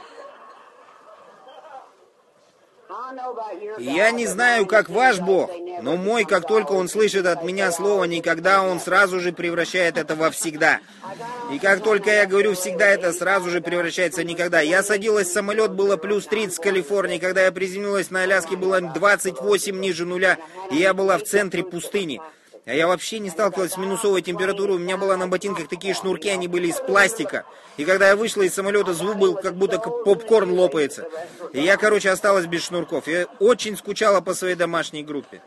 Speaker 1: Я не знаю, как ваш Бог, Но мой, как только он слышит от меня слово «никогда», он сразу же превращает это во «всегда». И как только я говорю «всегда», это сразу же превращается в «никогда». Я садилась в самолет, было плюс тридцать в Калифорнии. Когда я приземлилась на Аляске, было двадцать восемь ниже нуля. И я была в центре пустыни. А я вообще не сталкивалась с минусовой температурой. У меня было на ботинках такие шнурки, они были из пластика. И когда я вышла из самолета, звук был, как будто попкорн лопается. И я, короче, осталась без шнурков. Я очень скучала по своей домашней группе.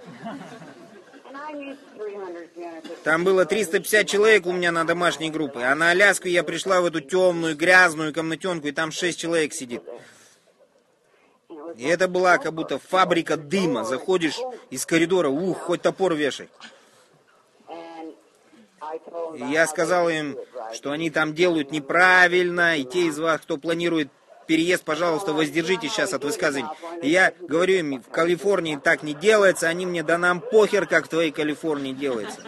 Speaker 1: Там было триста пятьдесят человек у меня на домашней группе. А на Аляску я пришла в эту темную, грязную комнатенку, и там шесть человек сидит. И это была как будто фабрика дыма. Заходишь из коридора, ух, хоть топор вешай. И я сказал им, что они там делают неправильно, и те из вас, кто планирует переезд, пожалуйста, воздержитесь сейчас от высказываний. И я говорю им, в Калифорнии так не делается, они мне, да нам похер, как в твоей Калифорнии делается.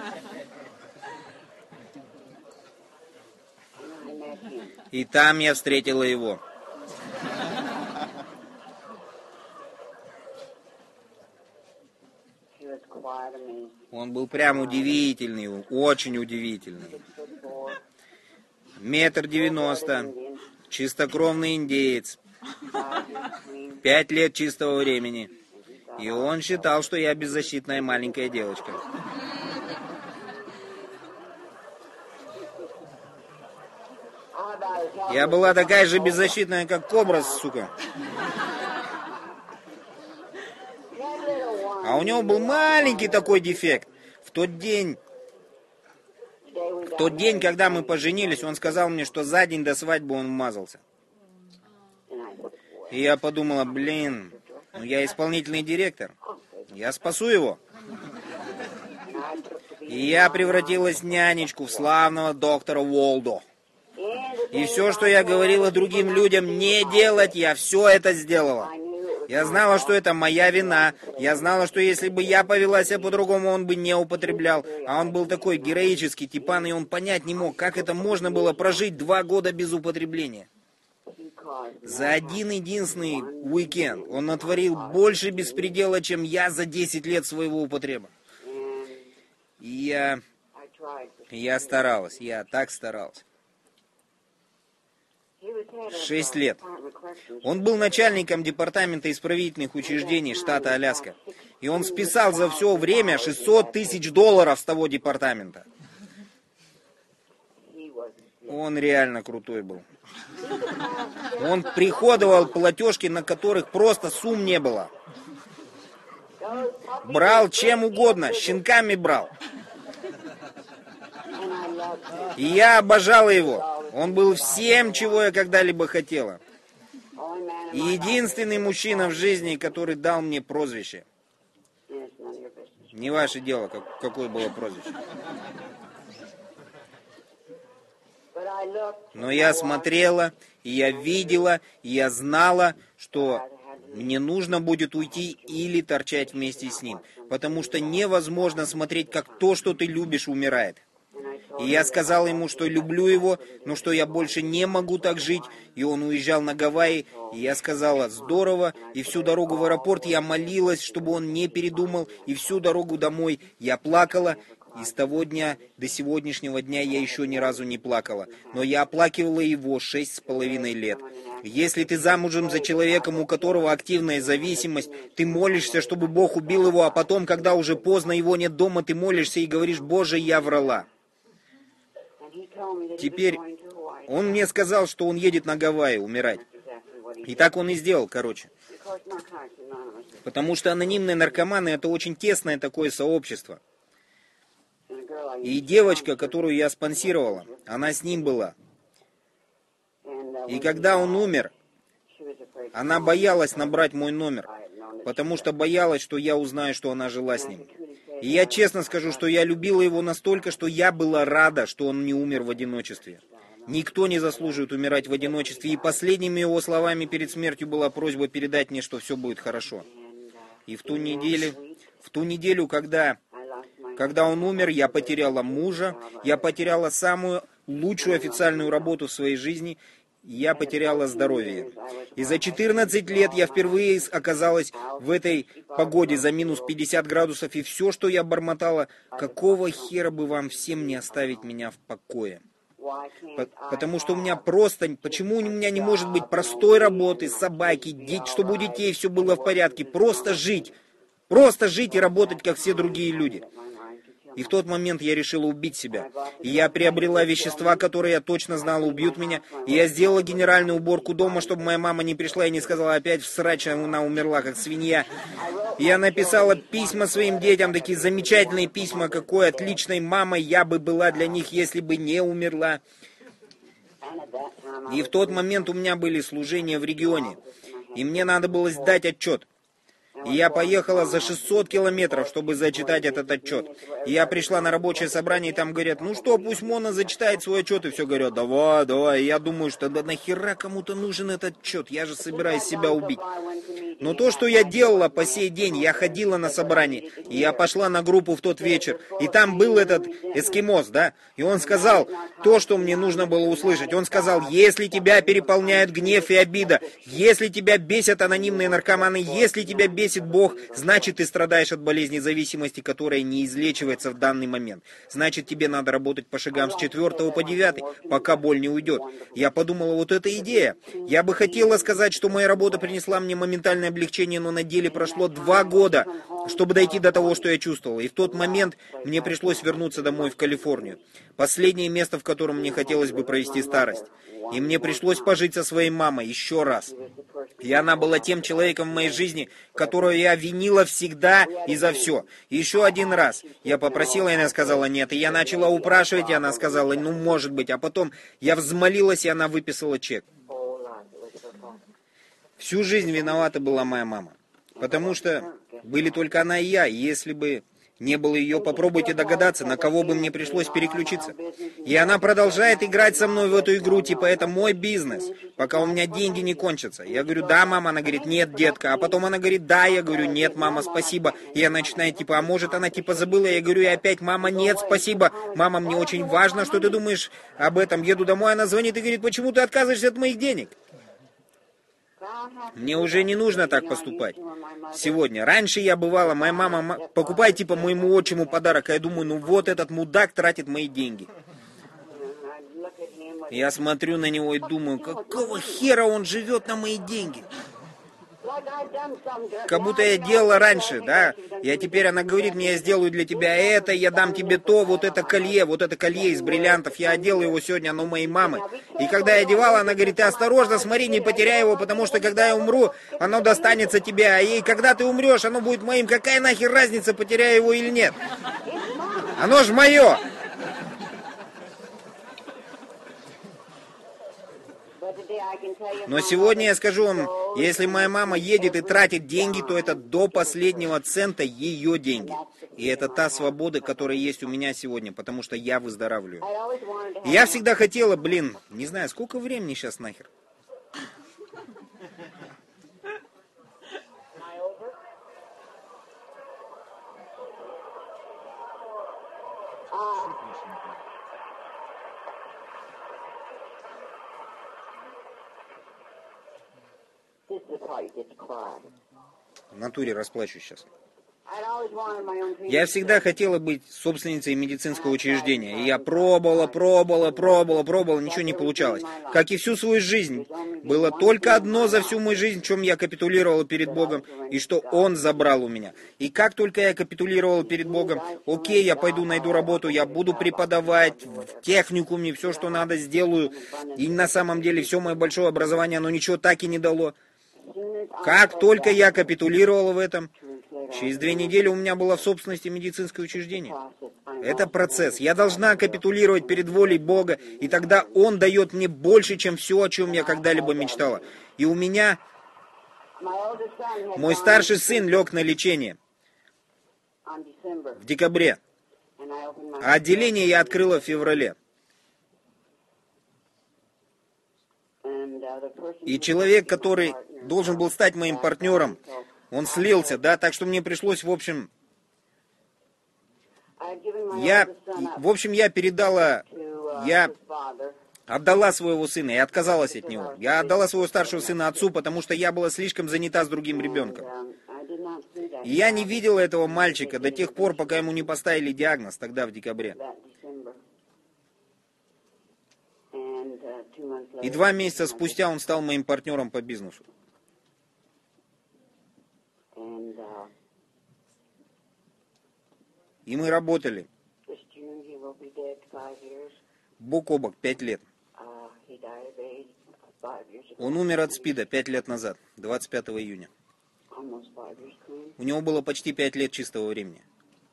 Speaker 1: И там я встретила его. Он был прям удивительный, очень удивительный. Метр девяносто, чистокровный индеец, пять лет чистого времени. И он считал, что я беззащитная маленькая девочка. Я была такая же беззащитная, как кобра, сука. А у него был маленький такой дефект. В тот день, в тот день, когда мы поженились, он сказал мне, что за день до свадьбы он вмазался. И я подумала, блин, ну я исполнительный директор, я спасу его. И я превратилась в нянечку, в славного доктора Уолдо. И все, что я говорила другим людям не делать, я все это сделала. Я знала, что это моя вина. Я знала, что если бы я повела себя по-другому, он бы не употреблял. А он был такой героический типан, и он понять не мог, как это можно было прожить два года без употребления. За один единственный уикенд он натворил больше беспредела, чем я за десять лет своего употреба. И я... Я старалась, я так старалась. Шесть лет. Он был начальником департамента исправительных учреждений штата Аляска. И он списал за все время шестьсот тысяч долларов с того департамента. Он реально крутой был. Он приходовал платежки, на которых просто сумм не было. Брал чем угодно, щенками брал. И я обожала его. Он был всем, чего я когда-либо хотела. И единственный мужчина в жизни, который дал мне прозвище. Не ваше дело, как, какое было прозвище. Но я смотрела, и я видела, и я знала, что мне нужно будет уйти или торчать вместе с ним. Потому что невозможно смотреть, как то, что ты любишь, умирает. И я сказал ему, что люблю его, но что я больше не могу так жить. И он уезжал на Гавайи, и я сказала, здорово. И всю дорогу в аэропорт я молилась, чтобы он не передумал. И всю дорогу домой я плакала. И с того дня до сегодняшнего дня я еще ни разу не плакала. Но я оплакивала его шесть с половиной лет. Если ты замужем за человеком, у которого активная зависимость, ты молишься, чтобы Бог убил его, а потом, когда уже поздно, его нет дома, ты молишься и говоришь, Боже, я врала. Теперь он мне сказал, что он едет на Гавайи умирать. И так он и сделал, короче. Потому что анонимные наркоманы — это очень тесное такое сообщество. И девочка, которую я спонсировала, она с ним была. И когда он умер, она боялась набрать мой номер, потому что боялась, что я узнаю, что она жила с ним. И я честно скажу, что я любила его настолько, что я была рада, что он не умер в одиночестве. Никто не заслуживает умирать в одиночестве. И последними его словами перед смертью была просьба передать мне, что все будет хорошо. И в ту неделю, в ту неделю, когда, когда он умер, я потеряла мужа, я потеряла самую лучшую официальную работу в своей жизни, я потеряла здоровье. И за четырнадцать лет я впервые оказалась в этой погоде за минус пятьдесят градусов. И все, что я бормотала, какого хера бы вам всем не оставить меня в покое? Потому что у меня просто... Почему у меня не может быть простой работы, собаки, деть, чтобы у детей все было в порядке? Просто жить. Просто жить и работать, как все другие люди. И в тот момент я решила убить себя. И я приобрела вещества, которые я точно знала убьют меня. И я сделала генеральную уборку дома, чтобы моя мама не пришла и не сказала опять в срач, она умерла, как свинья. И я написала письма своим детям, такие замечательные письма, какой отличной мамой я бы была для них, если бы не умерла. И в тот момент у меня были служения в регионе. И мне надо было сдать отчет. И я поехала за шестьсот километров, чтобы зачитать этот отчет. И я пришла на рабочее собрание, и там говорят, ну что, пусть Мона зачитает свой отчет. И все говорят, давай, давай. И я думаю, что да нахера кому-то нужен этот отчет? Я же собираюсь себя убить. Но то, что я делала по сей день, я ходила на собрание, и я пошла на группу в тот вечер, и там был этот эскимос, да, и он сказал то, что мне нужно было услышать. Он сказал, если тебя переполняют гнев и обида, если тебя бесят анонимные наркоманы, если тебя бесит Бог, значит ты страдаешь от болезни зависимости, которая не излечивается в данный момент. Значит тебе надо работать по шагам с четвертого по девятый, пока боль не уйдет. Я подумала, вот это идея. Я бы хотела сказать, что моя работа принесла мне моментальное облегчение, но на деле прошло два года, чтобы дойти до того, что я чувствовал. И в тот момент мне пришлось вернуться домой в Калифорнию. Последнее место, в котором мне хотелось бы провести старость. И мне пришлось пожить со своей мамой еще раз. И она была тем человеком в моей жизни, которого я винила всегда и за все. И еще один раз я попросила, и она сказала нет. И я начала упрашивать, и она сказала, ну может быть. А потом я взмолилась, и она выписала чек. Всю жизнь виновата была моя мама. Потому что были только она и я. И если бы не было ее, попробуйте догадаться, на кого бы мне пришлось переключиться. И она продолжает играть со мной в эту игру, типа это мой бизнес, пока у меня деньги не кончатся. Я говорю, да, мама, она говорит, нет, детка. А потом она говорит, да, я говорю, нет, мама, спасибо. И я начинаю, типа, а может она типа забыла? Я говорю, и опять, мама, нет, спасибо. Мама, мне очень важно, что ты думаешь об этом. Еду домой, она звонит и говорит, почему ты отказываешься от моих денег? Мне уже не нужно так поступать сегодня. Раньше я бывала, моя мама покупает типа моему отчиму подарок, а я думаю, ну вот этот мудак тратит мои деньги. Я смотрю на него и думаю, какого хера он живет на мои деньги? Как будто я делала раньше, да? Я теперь, она говорит мне, я сделаю для тебя это, я дам тебе то, вот это колье, вот это колье из бриллиантов, я одела его сегодня, оно моей мамы. И когда я одевала, она говорит, ты осторожно, смотри, не потеряй его, потому что когда я умру, оно достанется тебе, и когда ты умрешь, оно будет моим. Какая нахер разница, потеряю его или нет? Оно ж мое! Но сегодня я скажу вам, если моя мама едет и тратит деньги, то это до последнего цента ее деньги. И это та свобода, которая есть у меня сегодня, потому что я выздоравливаю. И я всегда хотела, блин, не знаю, сколько времени сейчас нахер? В натуре расплачусь сейчас. Я всегда хотела быть собственницей медицинского учреждения. И я пробовала, пробовала, пробовала, пробовала, ничего не получалось. Как и всю свою жизнь. Было только одно за всю мою жизнь, в чем я капитулировала перед Богом, и что Он забрал у меня. И как только я капитулировала перед Богом, окей, я пойду найду работу, я буду преподавать в техникуме, все, что надо, сделаю. И на самом деле все мое большое образование, оно ничего так и не дало. Как только я капитулировала в этом, через две недели у меня было в собственности медицинское учреждение. Это процесс. Я должна капитулировать перед волей Бога, и тогда Он дает мне больше, чем все, о чем я когда-либо мечтала. И у меня... Мой старший сын лег на лечение в декабре, а отделение я открыла в феврале. И человек, который должен был стать моим партнером, он слился, да, так что мне пришлось, в общем, я, в общем, я передала, я отдала своего сына и отказалась от него. Я отдала своего старшего сына отцу, потому что я была слишком занята с другим ребенком. И я не видела этого мальчика до тех пор, пока ему не поставили диагноз, тогда в декабре. И два месяца спустя он стал моим партнером по бизнесу. И мы работали. Бок о бок, пять лет. Он умер от СПИДа пять лет назад, двадцать пятого июня. У него было почти пять лет чистого времени.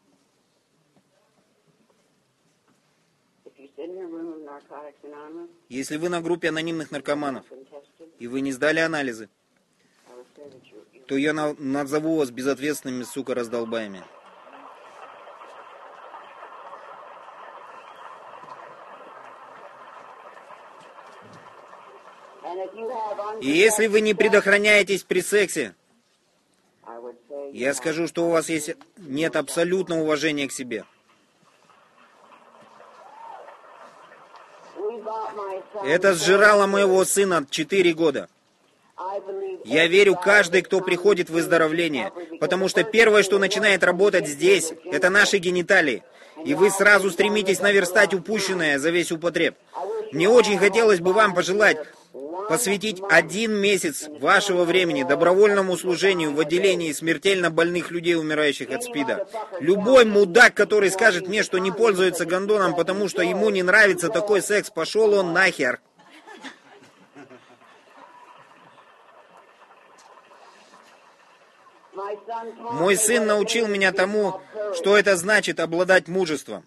Speaker 1: Если вы на группе анонимных наркоманов, и вы не сдали анализы, то я назову вас безответственными, сука, раздолбаями. И если вы не предохраняетесь при сексе, я скажу, что у вас есть, нет абсолютного уважения к себе. Это сжирало моего сына четыре года. Я верю каждый, кто приходит в выздоровление, потому что первое, что начинает работать здесь, это наши гениталии. И вы сразу стремитесь наверстать упущенное за весь употреб. Мне очень хотелось бы вам пожелать посвятить один месяц вашего времени добровольному служению в отделении смертельно больных людей, умирающих от СПИДа. Любой мудак, который скажет мне, что не пользуется гондоном, потому что ему не нравится такой секс, пошел он нахер. Мой сын научил меня тому, что это значит обладать мужеством.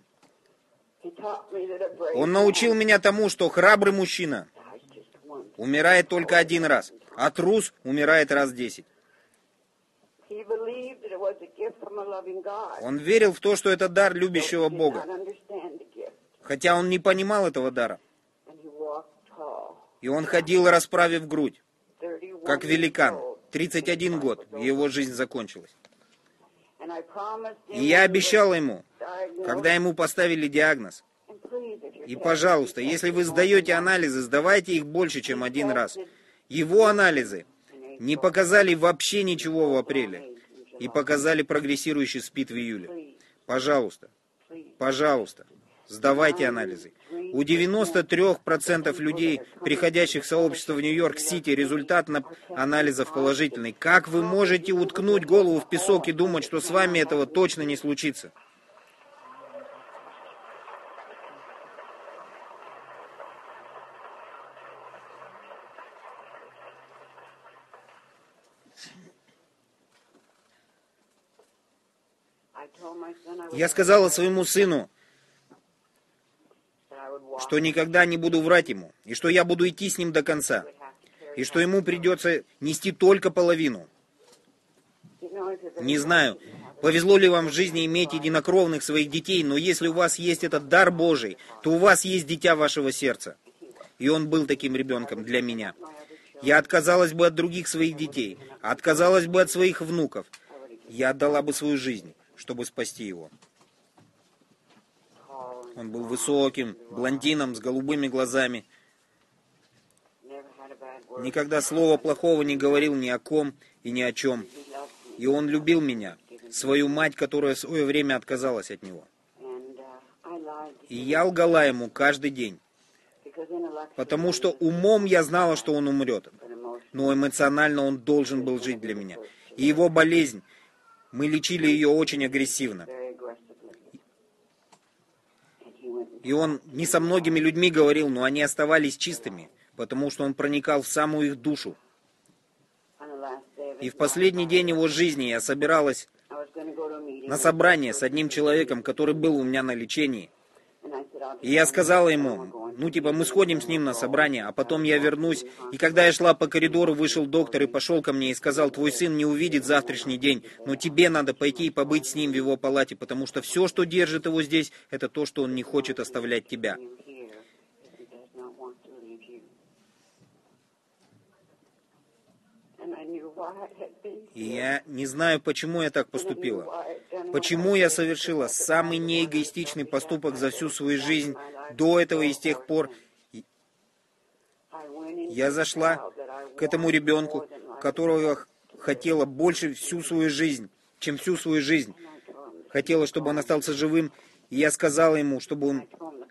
Speaker 1: Он научил меня тому, что храбрый мужчина умирает только один раз, а трус умирает раз десять. Он верил в то, что это дар любящего Бога, хотя он не понимал этого дара. И он ходил, расправив грудь, как великан. тридцать один год, и его жизнь закончилась. И я обещал ему, когда ему поставили диагноз, и, пожалуйста, если вы сдаете анализы, сдавайте их больше, чем один раз. Его анализы не показали вообще ничего в апреле и показали прогрессирующий СПИД в июле. Пожалуйста, пожалуйста, сдавайте анализы. У девяноста трёх процентов людей, приходящих в сообщество в Нью-Йорк-Сити, результат анализов положительный. Как вы можете уткнуть голову в песок и думать, что с вами этого точно не случится? Я сказала своему сыну, что никогда не буду врать ему, и что я буду идти с ним до конца, и что ему придется нести только половину. Не знаю, повезло ли вам в жизни иметь единокровных своих детей, но если у вас есть этот дар Божий, то у вас есть дитя вашего сердца. И он был таким ребенком для меня. Я отказалась бы от других своих детей, отказалась бы от своих внуков. Я отдала бы свою жизнь, чтобы спасти его. Он был высоким, блондином, с голубыми глазами. Никогда слова плохого не говорил ни о ком и ни о чем. И он любил меня, свою мать, которая в свое время отказалась от него. И я лгала ему каждый день, потому что умом я знала, что он умрет, но эмоционально он должен был жить для меня. И его болезнь, мы лечили ее очень агрессивно. И он не со многими людьми говорил, но они оставались чистыми, потому что он проникал в самую их душу. И в последний день его жизни я собиралась на собрание с одним человеком, который был у меня на лечении. И я сказала ему, ну типа мы сходим с ним на собрание, а потом я вернусь. И когда я шла по коридору, вышел доктор и пошел ко мне и сказал, твой сын не увидит завтрашний день, но тебе надо пойти и побыть с ним в его палате, потому что все, что держит его здесь, это то, что он не хочет оставлять тебя. И я не знаю, почему я так поступила. Почему я совершила самый неэгоистичный поступок за всю свою жизнь до этого и с тех пор. Я зашла к этому ребенку, которого я хотела больше всю свою жизнь, чем всю свою жизнь. Хотела, чтобы он остался живым, и я сказала ему, чтобы он,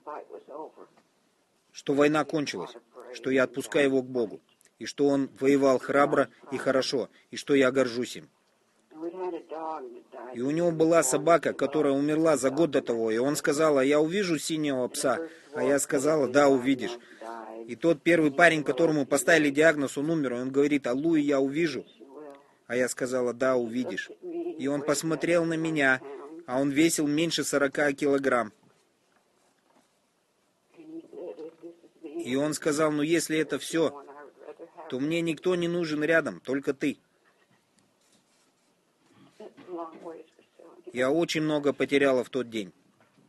Speaker 1: что война кончилась, что я отпускаю его к Богу, и что он воевал храбро и хорошо, и что я горжусь им. И у него была собака, которая умерла за год до того, и он сказал: а я увижу синего пса? А я сказала: да, увидишь. И тот первый парень, которому поставили диагноз, он умер, и он говорит: аллуя, я увижу. А я сказала: да, увидишь. И он посмотрел на меня, а он весил меньше сорока килограмм. И он сказал: ну если это все, то мне никто не нужен рядом, только ты. Я очень много потеряла в тот день.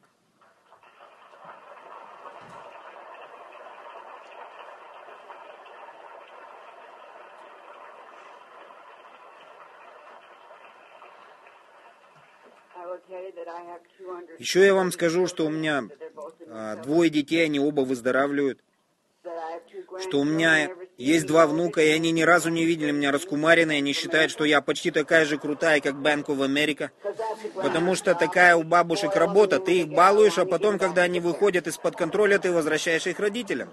Speaker 1: Еще я вам скажу, что у меня а, двое детей, они оба выздоравливают. Что у меня есть два внука, и они ни разу не видели меня раскумаренной, они считают, что я почти такая же крутая, как Bank of America. Потому что такая у бабушек работа, ты их балуешь, а потом, когда они выходят из-под контроля, ты возвращаешь их родителям.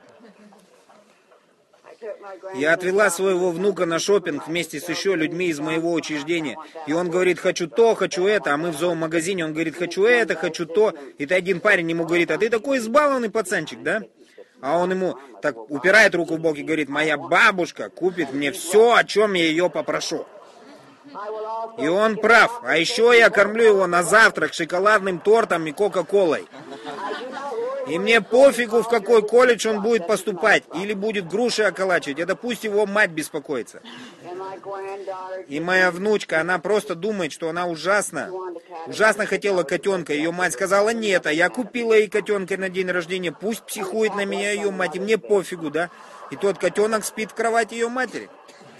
Speaker 1: Я отвела своего внука на шопинг вместе с еще людьми из моего учреждения. И он говорит: хочу то, хочу это. А мы в зоомагазине, он говорит: хочу это, хочу то. И ты один парень ему говорит: а ты такой избалованный пацанчик, да? А он ему так упирает руку в бок и говорит: моя бабушка купит мне все, о чем я ее попрошу. И он прав. А еще я кормлю его на завтрак шоколадным тортом и кока-колой. И мне пофигу, в какой колледж он будет поступать, или будет груши околачивать. Это пусть его мать беспокоится. И моя внучка, она просто думает, что она ужасно, ужасно хотела котенка. Ее мать сказала: нет, а я купила ей котенка на день рождения. Пусть психует на меня ее мать, и мне пофигу, да? И тот котенок спит в кровати ее матери.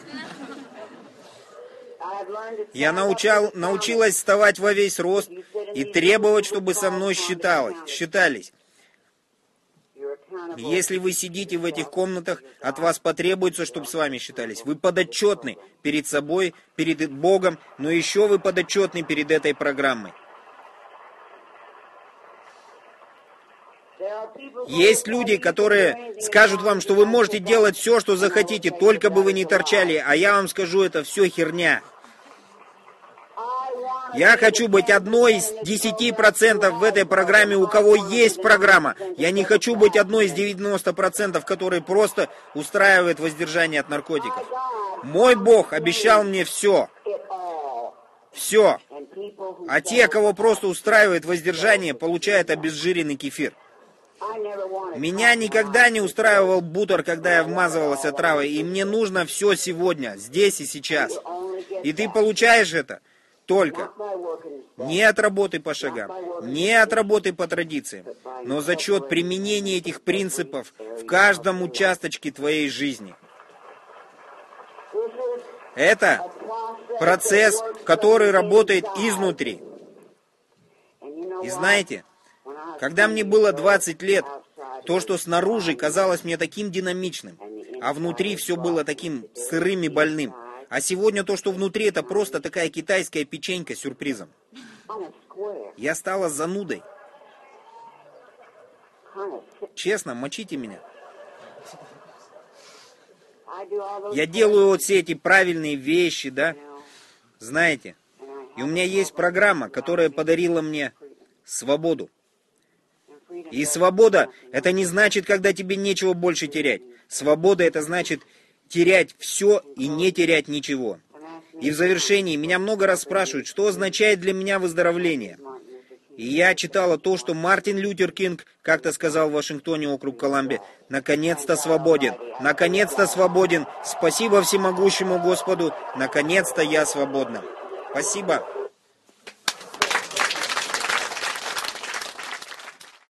Speaker 1: Я научал, научилась вставать во весь рост и требовать, чтобы со мной считалось, считались. Если вы сидите в этих комнатах, от вас потребуется, чтобы с вами считались. Вы подотчетны перед собой, перед Богом, но еще вы подотчетны перед этой программой. Есть люди, которые скажут вам, что вы можете делать все, что захотите, только бы вы не торчали, а я вам скажу, это все херня. Я хочу быть одной из десяти процентов в этой программе, у кого есть программа. Я не хочу быть одной из девяноста процентов, которые просто устраивают воздержание от наркотиков. Мой Бог обещал мне все. Все. А те, кого просто устраивает воздержание, получают обезжиренный кефир. Меня никогда не устраивал бутер, когда я вмазывалась отравой, и мне нужно все сегодня, здесь и сейчас. И ты получаешь это только не от работы по шагам, не от работы по традициям, но за счет применения этих принципов в каждом участочке твоей жизни. Это процесс, который работает изнутри. И знаете, когда мне было двадцать лет, то, что снаружи казалось мне таким динамичным, а внутри все было таким сырым и больным. А сегодня то, что внутри, это просто такая китайская печенька с сюрпризом. Я стала занудой. Честно, мочите меня. Я делаю вот все эти правильные вещи, да, знаете. И у меня есть программа, которая подарила мне свободу. И свобода, это не значит, когда тебе нечего больше терять. Свобода, это значит терять все и не терять ничего. И в завершении меня много раз спрашивают, что означает для меня выздоровление. И я читала то, что Мартин Лютер Кинг как-то сказал в Вашингтоне, округ Колумбия: «Наконец-то свободен! Наконец-то свободен! Спасибо всемогущему Господу! Наконец-то я свободна!» Спасибо.